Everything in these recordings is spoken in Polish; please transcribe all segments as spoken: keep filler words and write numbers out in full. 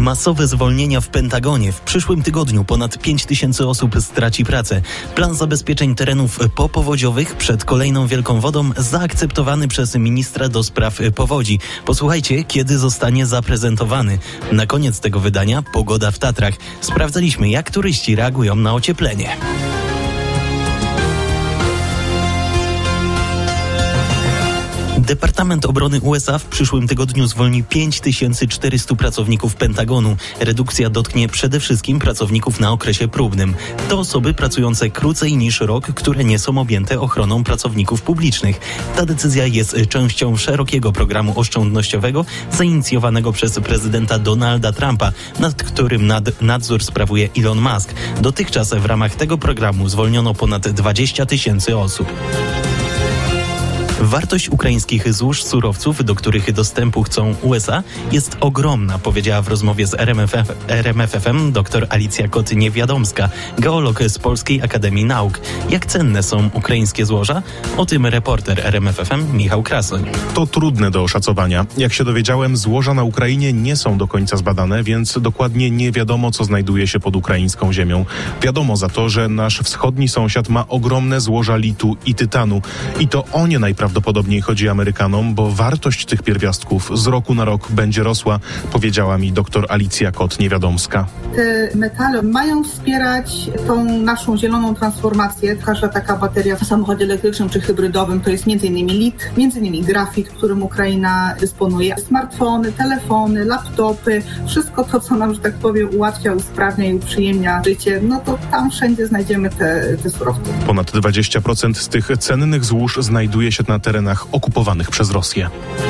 Masowe zwolnienia w Pentagonie. W przyszłym tygodniu ponad pięć tysięcy osób straci pracę. Plan zabezpieczeń terenów popowodziowych przed kolejną wielką wodą zaakceptowany przez ministra do spraw powodzi. Posłuchajcie, kiedy zostanie zaprezentowany. Na koniec tego wydania pogoda w Tatrach. Sprawdzaliśmy, jak turyści reagują na ocieplenie. Departament Obrony U S A w przyszłym tygodniu zwolni pięć tysięcy czterystu pracowników Pentagonu. Redukcja dotknie przede wszystkim pracowników na okresie próbnym. To osoby pracujące krócej niż rok, które nie są objęte ochroną pracowników publicznych. Ta decyzja jest częścią szerokiego programu oszczędnościowego zainicjowanego przez prezydenta Donalda Trumpa, nad którym nad, nadzór sprawuje Elon Musk. Dotychczas w ramach tego programu zwolniono ponad dwadzieścia tysięcy osób. Wartość ukraińskich złóż surowców, do których dostępu chcą U S A, jest ogromna, powiedziała w rozmowie z R M F F, R M F F em dr Alicja Kot-Niewiadomska, geolog z Polskiej Akademii Nauk. Jak cenne są ukraińskie złoża? O tym reporter R M F F em Michał Krasoń. To trudne do oszacowania. Jak się dowiedziałem, złoża na Ukrainie nie są do końca zbadane, więc dokładnie nie wiadomo, co znajduje się pod ukraińską ziemią. Wiadomo za to, że nasz wschodni sąsiad ma ogromne złoża litu i tytanu. I to o nie najprawdopodobniej Prawdopodobniej chodzi Amerykanom, bo wartość tych pierwiastków z roku na rok będzie rosła, powiedziała mi dr Alicja Kot-Niewiadomska. Te metale mają wspierać tą naszą zieloną transformację. Każda taka bateria w samochodzie elektrycznym czy hybrydowym to jest między innymi lit, między innymi grafit, którym Ukraina dysponuje. Smartfony, telefony, laptopy, wszystko to, co nam, że tak powiem, ułatwia, usprawnia i uprzyjemnia życie, no to tam wszędzie znajdziemy te, te surowce. Ponad dwadzieścia procent z tych cennych złóż znajduje się na terenach okupowanych przez Rosję.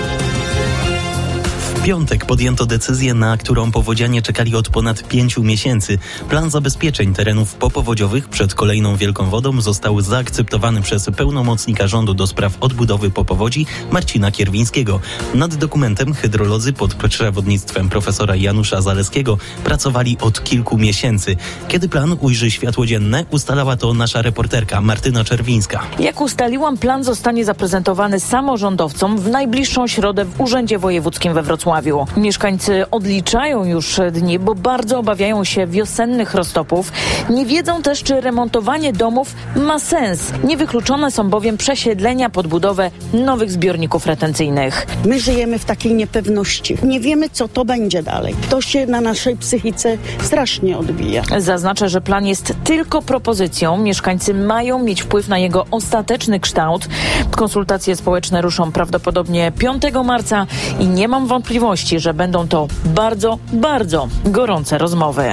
W piątek podjęto decyzję, na którą powodzianie czekali od ponad pięciu miesięcy. Plan zabezpieczeń terenów popowodziowych przed kolejną wielką wodą został zaakceptowany przez pełnomocnika rządu do spraw odbudowy po powodzi Marcina Kierwińskiego. Nad dokumentem hydrolodzy pod przewodnictwem profesora Janusza Zaleskiego pracowali od kilku miesięcy. Kiedy plan ujrzy światło dzienne, ustalała to nasza reporterka Martyna Czerwińska. Jak ustaliłam, plan zostanie zaprezentowany samorządowcom w najbliższą środę w Urzędzie Wojewódzkim we Wrocławiu. Mieszkańcy odliczają już dni, bo bardzo obawiają się wiosennych roztopów. Nie wiedzą też, czy remontowanie domów ma sens. Niewykluczone są bowiem przesiedlenia pod budowę nowych zbiorników retencyjnych. My żyjemy w takiej niepewności. Nie wiemy, co to będzie dalej. To się na naszej psychice strasznie odbija. Zaznaczę, że plan jest tylko propozycją. Mieszkańcy mają mieć wpływ na jego ostateczny kształt. Konsultacje społeczne ruszą prawdopodobnie piątego marca i nie mam wątpliwości, że będą to bardzo, bardzo gorące rozmowy.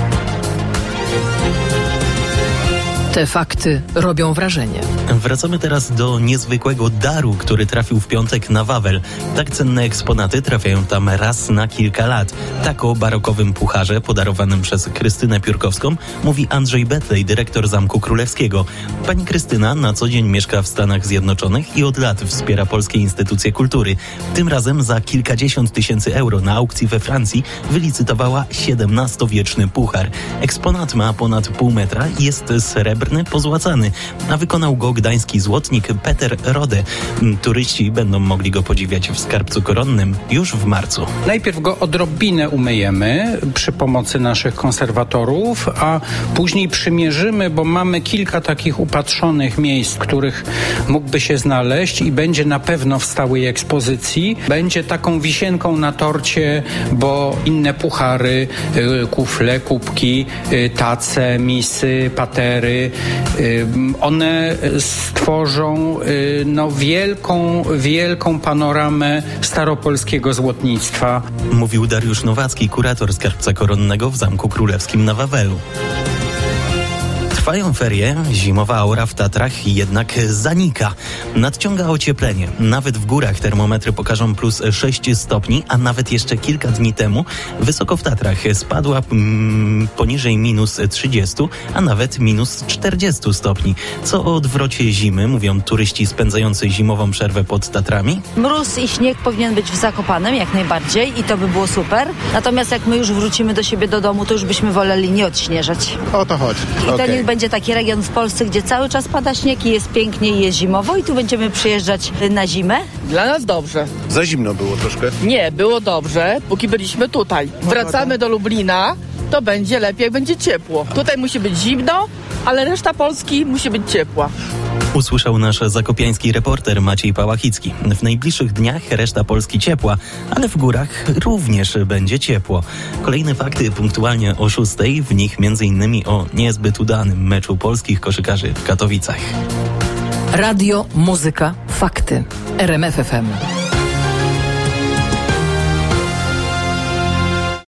Te fakty robią wrażenie. Wracamy teraz do niezwykłego daru, który trafił w piątek na Wawel. Tak cenne eksponaty trafiają tam raz na kilka lat. Tak o barokowym pucharze podarowanym przez Krystynę Piórkowską mówi Andrzej Betlej, dyrektor Zamku Królewskiego. Pani Krystyna na co dzień mieszka w Stanach Zjednoczonych i od lat wspiera polskie instytucje kultury. Tym razem za kilkadziesiąt tysięcy euro na aukcji we Francji wylicytowała siedemnastowieczny puchar. Eksponat ma ponad pół metra i jest srebrny, pozłacany, a wykonał go gdański złotnik Peter Rode. Turyści będą mogli go podziwiać w skarbcu koronnym już w marcu. Najpierw go odrobinę umyjemy przy pomocy naszych konserwatorów, a później przymierzymy, bo mamy kilka takich upatrzonych miejsc, w których mógłby się znaleźć i będzie na pewno w stałej ekspozycji. Będzie taką wisienką na torcie, bo inne puchary, kufle, kubki, tace, misy, patery, one stworzą no, wielką, wielką panoramę staropolskiego złotnictwa. Mówił Dariusz Nowacki, kurator skarbca koronnego w Zamku Królewskim na Wawelu. Trwają ferie, zimowa aura w Tatrach jednak zanika. Nadciąga ocieplenie. Nawet w górach termometry pokażą plus sześć stopni, a nawet jeszcze kilka dni temu wysoko w Tatrach spadła mm, poniżej minus trzydziestu, a nawet minus czterdziestu stopni. Co o odwrocie zimy mówią turyści spędzający zimową przerwę pod Tatrami? Mróz i śnieg powinien być w Zakopanem jak najbardziej i to by było super. Natomiast jak my już wrócimy do siebie do domu, to już byśmy woleli nie odśnieżać. O to chodzi. I okay. to niech będzie taki region w Polsce, gdzie cały czas pada śnieg i jest pięknie i jest zimowo i tu będziemy przyjeżdżać na zimę? Dla nas dobrze. Za zimno było troszkę? Nie, było dobrze, póki byliśmy tutaj. Wracamy do Lublina, to będzie lepiej, jak będzie ciepło. Tutaj musi być zimno, ale reszta Polski musi być ciepła. Usłyszał nasz zakopiański reporter Maciej Pałachicki. W najbliższych dniach reszta Polski ciepła, ale w górach również będzie ciepło. Kolejne fakty punktualnie o szóstej, w nich między innymi o niezbyt udanym meczu polskich koszykarzy w Katowicach. Radio, muzyka, fakty. R M F F M.